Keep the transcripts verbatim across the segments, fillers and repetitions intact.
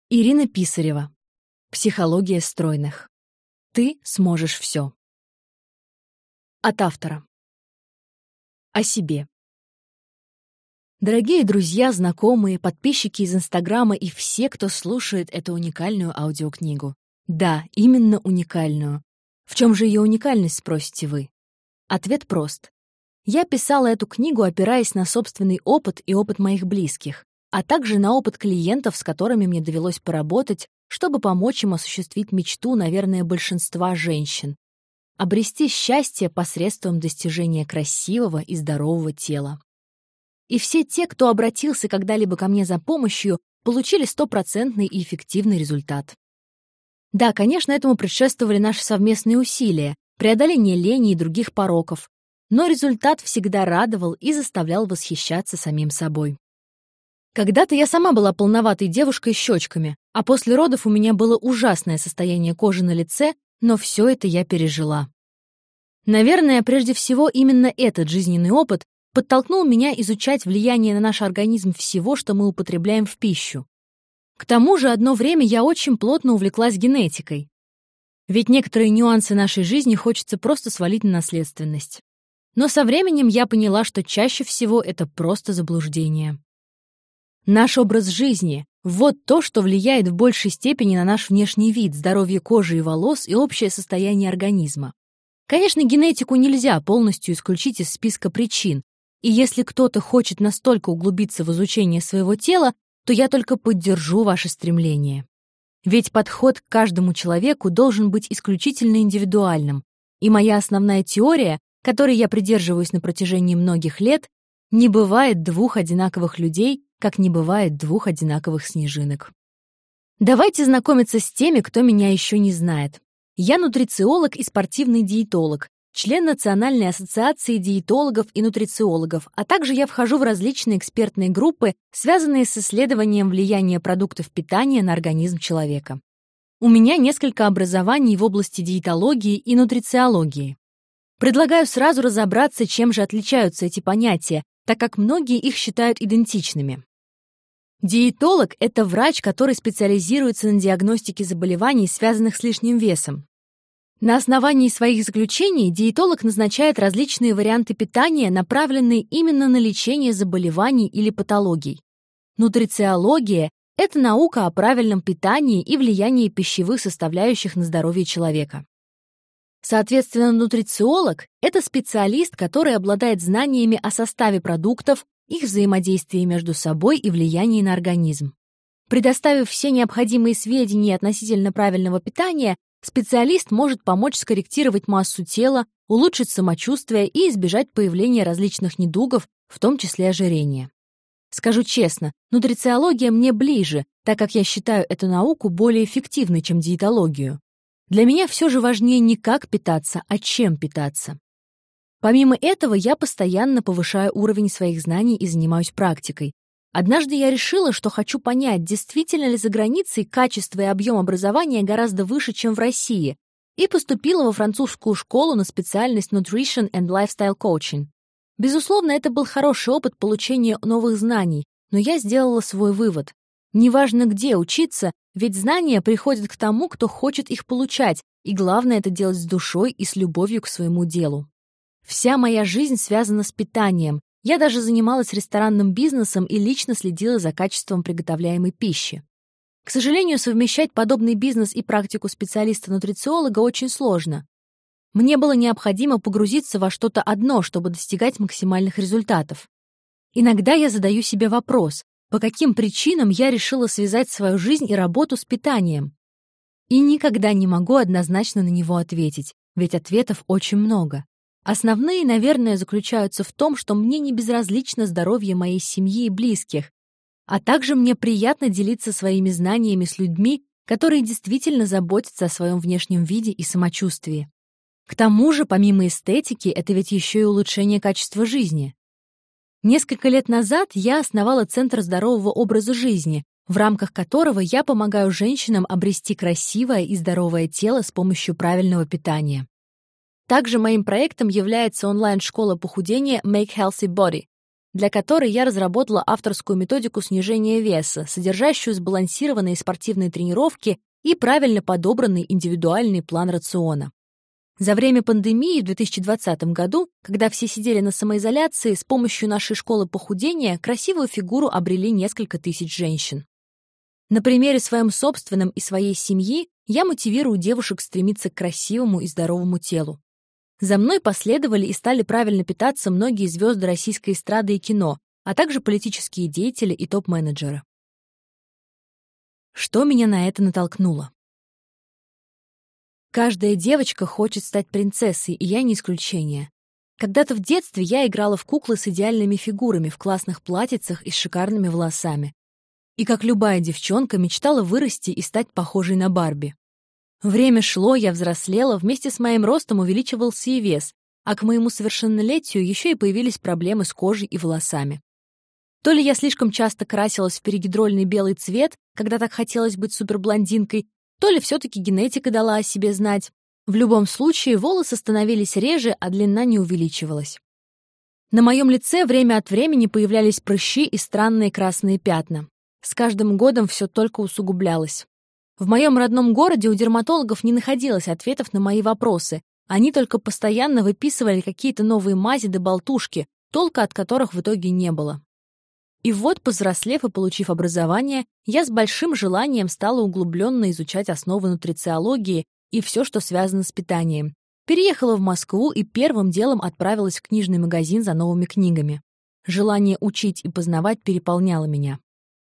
Ирина Писарева. Психология стройных. Ты сможешь все. От автора. О себе. Дорогие друзья, знакомые, подписчики из Инстаграма и все, кто слушает эту уникальную аудиокнигу. Да, именно уникальную. В чем же ее уникальность, спросите вы? Ответ прост. Я писала эту книгу, опираясь на собственный опыт и опыт моих близких, а также на опыт клиентов, с которыми мне довелось поработать, чтобы помочь им осуществить мечту, наверное, большинства женщин — обрести счастье посредством достижения красивого и здорового тела. И все те, кто обратился когда-либо ко мне за помощью, получили стопроцентный и эффективный результат. Да, конечно, этому предшествовали наши совместные усилия, преодоление лени и других пороков, но результат всегда радовал и заставлял восхищаться самим собой. Когда-то я сама была полноватой девушкой с щечками, а после родов у меня было ужасное состояние кожи на лице, но все это я пережила. Наверное, прежде всего именно этот жизненный опыт подтолкнул меня изучать влияние на наш организм всего, что мы употребляем в пищу. К тому же одно время я очень плотно увлеклась генетикой. Ведь некоторые нюансы нашей жизни хочется просто свалить на наследственность. Но со временем я поняла, что чаще всего это просто заблуждение. Наш образ жизни — вот то, что влияет в большей степени на наш внешний вид, здоровье кожи и волос и общее состояние организма. Конечно, генетику нельзя полностью исключить из списка причин, и если кто-то хочет настолько углубиться в изучение своего тела, то я только поддержу ваше стремление. Ведь подход к каждому человеку должен быть исключительно индивидуальным, и моя основная теория, которой я придерживаюсь на протяжении многих лет, не бывает двух одинаковых людей, как не бывает двух одинаковых снежинок. Давайте знакомиться с теми, кто меня еще не знает. Я нутрициолог и спортивный диетолог, член Национальной ассоциации диетологов и нутрициологов, а также я вхожу в различные экспертные группы, связанные с исследованием влияния продуктов питания на организм человека. У меня несколько образований в области диетологии и нутрициологии. Предлагаю сразу разобраться, чем же отличаются эти понятия, так как многие их считают идентичными. Диетолог — это врач, который специализируется на диагностике заболеваний, связанных с лишним весом. На основании своих заключений диетолог назначает различные варианты питания, направленные именно на лечение заболеваний или патологий. Нутрициология — это наука о правильном питании и влиянии пищевых составляющих на здоровье человека. Соответственно, нутрициолог — это специалист, который обладает знаниями о составе продуктов, их взаимодействии между собой и влиянии на организм. Предоставив все необходимые сведения относительно правильного питания, специалист может помочь скорректировать массу тела, улучшить самочувствие и избежать появления различных недугов, в том числе ожирения. Скажу честно, нутрициология мне ближе, так как я считаю эту науку более эффективной, чем диетологию. Для меня все же важнее не как питаться, а чем питаться. Помимо этого, я постоянно повышаю уровень своих знаний и занимаюсь практикой. Однажды я решила, что хочу понять, действительно ли за границей качество и объем образования гораздо выше, чем в России, и поступила во французскую школу на специальность Nutrition and Lifestyle Coaching. Безусловно, это был хороший опыт получения новых знаний, но я сделала свой вывод. Неважно где учиться, ведь знания приходят к тому, кто хочет их получать, и главное это делать с душой и с любовью к своему делу. Вся моя жизнь связана с питанием. Я даже занималась ресторанным бизнесом и лично следила за качеством приготовляемой пищи. К сожалению, совмещать подобный бизнес и практику специалиста-нутрициолога очень сложно. Мне было необходимо погрузиться во что-то одно, чтобы достигать максимальных результатов. Иногда я задаю себе вопрос, по каким причинам я решила связать свою жизнь и работу с питанием? И никогда не могу однозначно на него ответить, ведь ответов очень много. Основные, наверное, заключаются в том, что мне не безразлично здоровье моей семьи и близких, а также мне приятно делиться своими знаниями с людьми, которые действительно заботятся о своем внешнем виде и самочувствии. К тому же, помимо эстетики, это ведь еще и улучшение качества жизни. Несколько лет назад я основала Центр здорового образа жизни, в рамках которого я помогаю женщинам обрести красивое и здоровое тело с помощью правильного питания. Также моим проектом является онлайн-школа похудения Make Healthy Body. для которой я разработала авторскую методику снижения веса, содержащую сбалансированные спортивные тренировки и правильно подобранный индивидуальный план рациона. За время пандемии в две тысячи двадцатом году, когда все сидели на самоизоляции, с помощью нашей школы похудения красивую фигуру обрели несколько тысяч женщин. На примере своем собственном и своей семьи я мотивирую девушек стремиться к красивому и здоровому телу. За мной последовали и стали правильно питаться многие звезды российской эстрады и кино, а также политические деятели и топ-менеджеры. Что меня на это натолкнуло? Каждая девочка хочет стать принцессой, и я не исключение. Когда-то в детстве я играла в куклы с идеальными фигурами, в классных платьицах и с шикарными волосами. И как любая девчонка мечтала вырасти и стать похожей на Барби. Время шло, я взрослела, вместе с моим ростом увеличивался и вес, а к моему совершеннолетию еще и появились проблемы с кожей и волосами. То ли я слишком часто красилась в перегидрольный белый цвет, когда так хотелось быть суперблондинкой, то ли все-таки генетика дала о себе знать. В любом случае, волосы становились реже, а длина не увеличивалась. На моем лице время от времени появлялись прыщи и странные красные пятна. С каждым годом все только усугублялось. В моем родном городе у дерматологов не находилось ответов на мои вопросы. Они только постоянно выписывали какие-то новые мази да болтушки, толка от которых в итоге не было. И вот, повзрослев и получив образование, я с большим желанием стала углубленно изучать основы нутрициологии и все, что связано с питанием. Переехала в Москву и первым делом отправилась в книжный магазин за новыми книгами. Желание учить и познавать переполняло меня.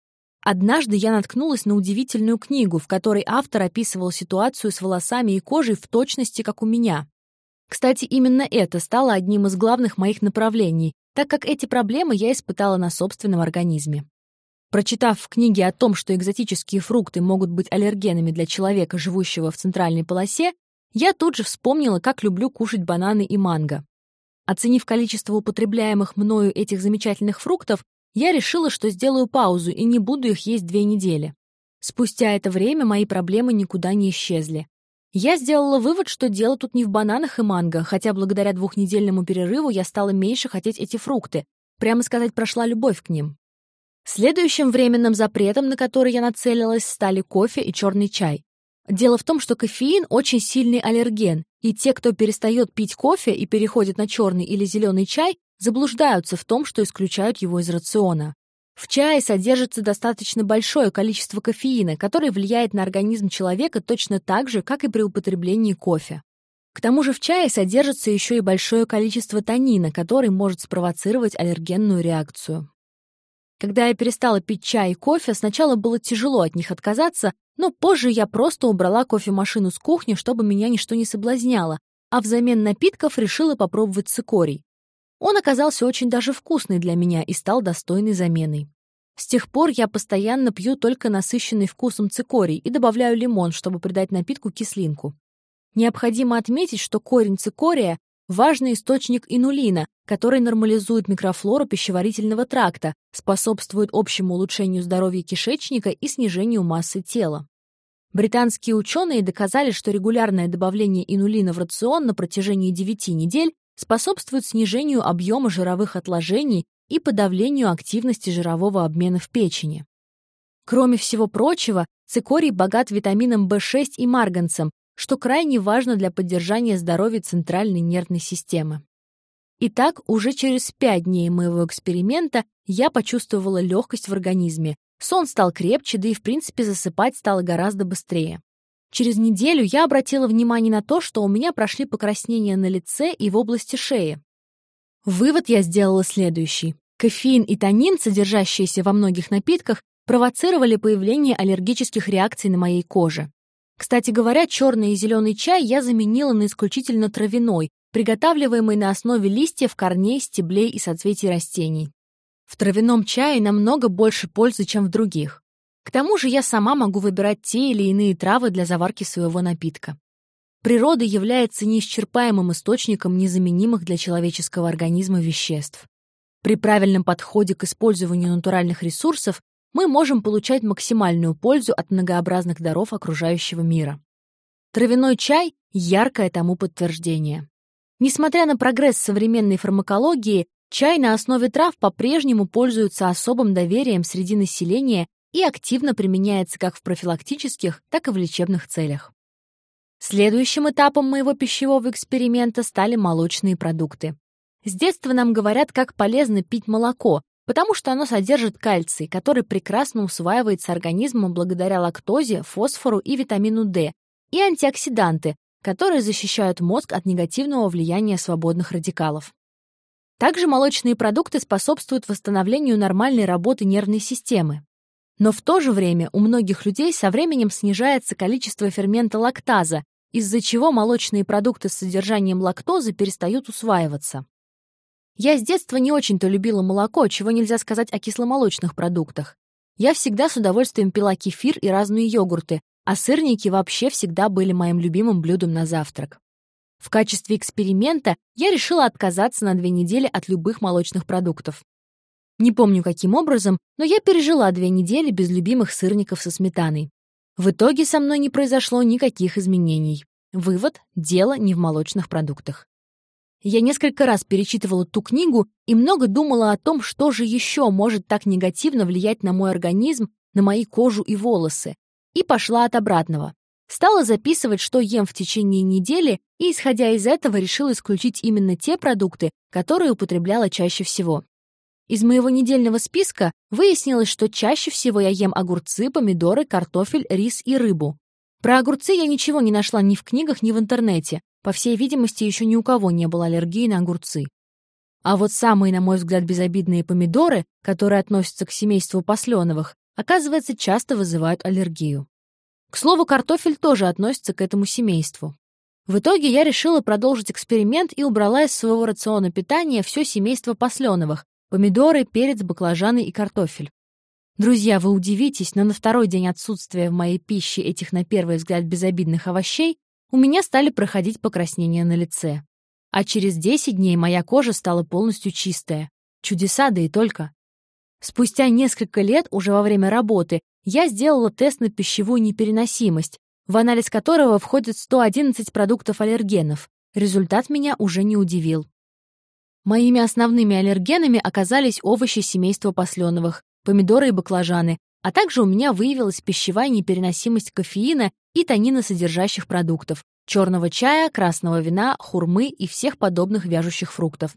Однажды я наткнулась на удивительную книгу, в которой автор описывал ситуацию с волосами и кожей в точности, как у меня. Кстати, именно это стало одним из главных моих направлений, так как эти проблемы я испытала на собственном организме. Прочитав в книге о том, что экзотические фрукты могут быть аллергенами для человека, живущего в центральной полосе, я тут же вспомнила, как люблю кушать бананы и манго. Оценив количество употребляемых мною этих замечательных фруктов, я решила, что сделаю паузу и не буду их есть две недели. Спустя это время мои проблемы никуда не исчезли. Я сделала вывод, что дело тут не в бананах и манго, хотя благодаря двухнедельному перерыву я стала меньше хотеть эти фрукты. Прямо сказать, прошла любовь к ним. Следующим временным запретом, на который я нацелилась, стали кофе и черный чай. Дело в том, что кофеин очень сильный аллерген, и те, кто перестает пить кофе и переходит на черный или зеленый чай, заблуждаются в том, что исключают его из рациона. В чае содержится достаточно большое количество кофеина, который влияет на организм человека точно так же, как и при употреблении кофе. К тому же в чае содержится еще и большое количество танина, который может спровоцировать аллергенную реакцию. Когда я перестала пить чай и кофе, сначала было тяжело от них отказаться, но позже я просто убрала кофемашину с кухни, чтобы меня ничто не соблазняло, а взамен напитков решила попробовать цикорий. Он оказался очень даже вкусный для меня и стал достойной заменой. С тех пор я постоянно пью только насыщенный вкусом цикорий и добавляю лимон, чтобы придать напитку кислинку. Необходимо отметить, что корень цикория – важный источник инулина, который нормализует микрофлору пищеварительного тракта, способствует общему улучшению здоровья кишечника и снижению массы тела. Британские ученые доказали, что регулярное добавление инулина в рацион на протяжении девяти недель способствует снижению объема жировых отложений и подавлению активности жирового обмена в печени. Кроме всего прочего, цикорий богат витамином бэ шесть и марганцем, что крайне важно для поддержания здоровья центральной нервной системы. Итак, уже через пять дней моего эксперимента я почувствовала легкость в организме, сон стал крепче, да и в принципе засыпать стало гораздо быстрее. Через неделю я обратила внимание на то, что у меня прошли покраснения на лице и в области шеи. Вывод я сделала следующий. Кофеин и танин, содержащиеся во многих напитках, провоцировали появление аллергических реакций на моей коже. Кстати говоря, черный и зеленый чай я заменила на исключительно травяной, приготавливаемый на основе листьев, корней, стеблей и соцветий растений. В травяном чае намного больше пользы, чем в других. К тому же я сама могу выбирать те или иные травы для заварки своего напитка. Природа является неисчерпаемым источником незаменимых для человеческого организма веществ. При правильном подходе к использованию натуральных ресурсов мы можем получать максимальную пользу от многообразных даров окружающего мира. Травяной чай – яркое тому подтверждение. Несмотря на прогресс современной фармакологии, Чай на основе трав по-прежнему пользуется особым доверием среди населения и активно применяется как в профилактических, так и в лечебных целях. Следующим этапом моего пищевого эксперимента стали молочные продукты. С детства нам говорят, как полезно пить молоко, потому что оно содержит кальций, который прекрасно усваивается организмом благодаря лактозе, фосфору и витамину D, и антиоксиданты, которые защищают мозг от негативного влияния свободных радикалов. Также молочные продукты способствуют восстановлению нормальной работы нервной системы. Но в то же время у многих людей со временем снижается количество фермента лактаза, из-за чего молочные продукты с содержанием лактозы перестают усваиваться. Я с детства не очень-то любила молоко, чего нельзя сказать о кисломолочных продуктах. Я всегда с удовольствием пила кефир и разные йогурты, а сырники вообще всегда были моим любимым блюдом на завтрак. В качестве эксперимента я решила отказаться на две недели от любых молочных продуктов. Не помню, каким образом, но я пережила две недели без любимых сырников со сметаной. В итоге со мной не произошло никаких изменений. Вывод – дело не в молочных продуктах. Я несколько раз перечитывала ту книгу и много думала о том, что же еще может так негативно влиять на мой организм, на мои кожу и волосы, и пошла от обратного. Стала записывать, что ем в течение недели, и, исходя из этого, решила исключить именно те продукты, которые употребляла чаще всего. Из моего недельного списка выяснилось, что чаще всего я ем огурцы, помидоры, картофель, рис и рыбу. Про огурцы я ничего не нашла ни в книгах, ни в интернете. По всей видимости, еще ни у кого не было аллергии на огурцы. А вот самые, на мой взгляд, безобидные помидоры, которые относятся к семейству посленовых, оказывается, часто вызывают аллергию. К слову, картофель тоже относится к этому семейству. В итоге я решила продолжить эксперимент и убрала из своего рациона питания все семейство посленовых: помидоры, перец, баклажаны и картофель. Друзья, вы удивитесь, но на второй день отсутствия в моей пище этих, на первый взгляд, безобидных овощей у меня стали проходить покраснения на лице. А через десять дней моя кожа стала полностью чистая. Чудеса, да и только. Спустя несколько лет, уже во время работы, я сделала тест на пищевую непереносимость, в анализ которого входит сто одиннадцать продуктов аллергенов. Результат меня уже не удивил. Моими основными аллергенами оказались овощи семейства посленовых, помидоры и баклажаны, а также у меня выявилась пищевая непереносимость кофеина и тониносодержащих продуктов, черного чая, красного вина, хурмы и всех подобных вяжущих фруктов.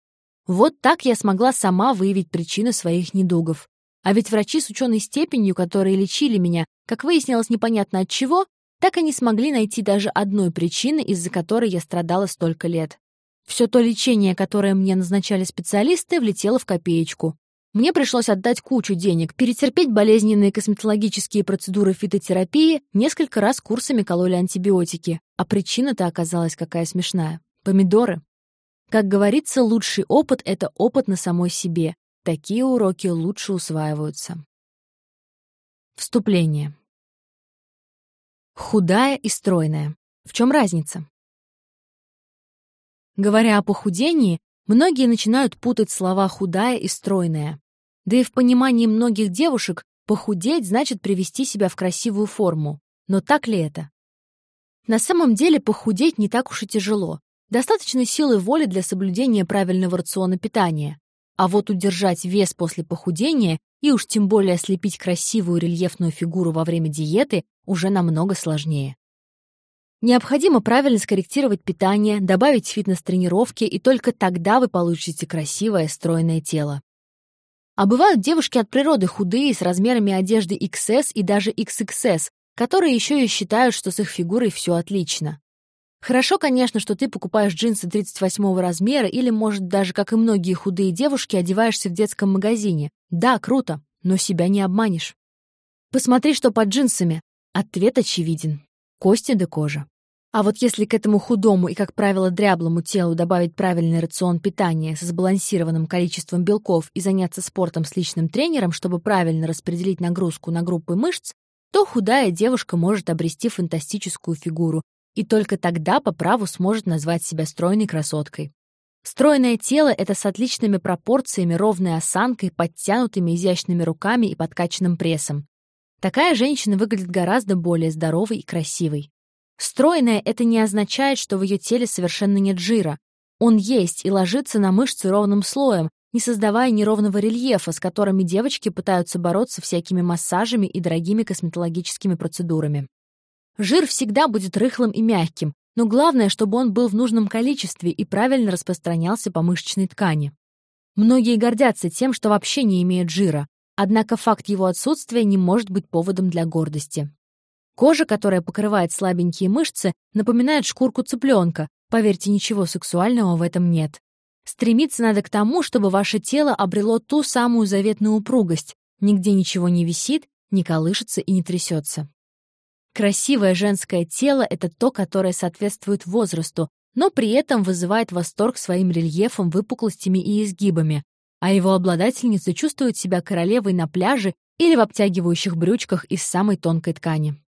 Вот так я смогла сама выявить причины своих недугов. А ведь врачи с ученой степенью, которые лечили меня, как выяснилось непонятно от чего, так и не смогли найти даже одной причины, из-за которой я страдала столько лет. Все то лечение, которое мне назначали специалисты, влетело в копеечку. Мне пришлось отдать кучу денег, перетерпеть болезненные косметологические процедуры фитотерапии, несколько раз курсами кололи антибиотики. А причина-то оказалась какая смешная. Помидоры. Как говорится, лучший опыт — это опыт на самой себе. Такие уроки лучше усваиваются. Вступление. Худая и стройная. В чем разница? Говоря о похудении, многие начинают путать слова «худая» и «стройная». Да и в понимании многих девушек похудеть значит привести себя в красивую форму. Но так ли это? На самом деле похудеть не так уж и тяжело. Достаточно силы воли для соблюдения правильного рациона питания. А вот удержать вес после похудения и уж тем более слепить красивую рельефную фигуру во время диеты уже намного сложнее. Необходимо правильно скорректировать питание, добавить фитнес-тренировки, и только тогда вы получите красивое, стройное тело. А бывают девушки от природы худые, с размерами одежды икс эс и даже икс икс эс, которые еще и считают, что с их фигурой все отлично. Хорошо, конечно, что ты покупаешь джинсы тридцать восьмого размера или, может, даже, как и многие худые девушки, одеваешься в детском магазине. Да, круто, но себя не обманешь. Посмотри, что под джинсами. Ответ очевиден. Кости да кожа. А вот если к этому худому и, как правило, дряблому телу добавить правильный рацион питания со сбалансированным количеством белков и заняться спортом с личным тренером, чтобы правильно распределить нагрузку на группы мышц, то худая девушка может обрести фантастическую фигуру, и только тогда по праву сможет назвать себя стройной красоткой. Стройное тело — это с отличными пропорциями, ровной осанкой, подтянутыми изящными руками и подкачанным прессом. Такая женщина выглядит гораздо более здоровой и красивой. Стройная — это не означает, что в ее теле совершенно нет жира. Он есть и ложится на мышцы ровным слоем, не создавая неровного рельефа, с которыми девочки пытаются бороться всякими массажами и дорогими косметологическими процедурами. Жир всегда будет рыхлым и мягким, но главное, чтобы он был в нужном количестве и правильно распространялся по мышечной ткани. Многие гордятся тем, что вообще не имеют жира, однако факт его отсутствия не может быть поводом для гордости. Кожа, которая покрывает слабенькие мышцы, напоминает шкурку цыпленка. Поверьте, ничего сексуального в этом нет. Стремиться надо к тому, чтобы ваше тело обрело ту самую заветную упругость. Нигде ничего не висит, не колышется и не трясется. Красивое женское тело — это то, которое соответствует возрасту, но при этом вызывает восторг своим рельефом, выпуклостями и изгибами, а его обладательницы чувствуют себя королевой на пляже или в обтягивающих брючках из самой тонкой ткани.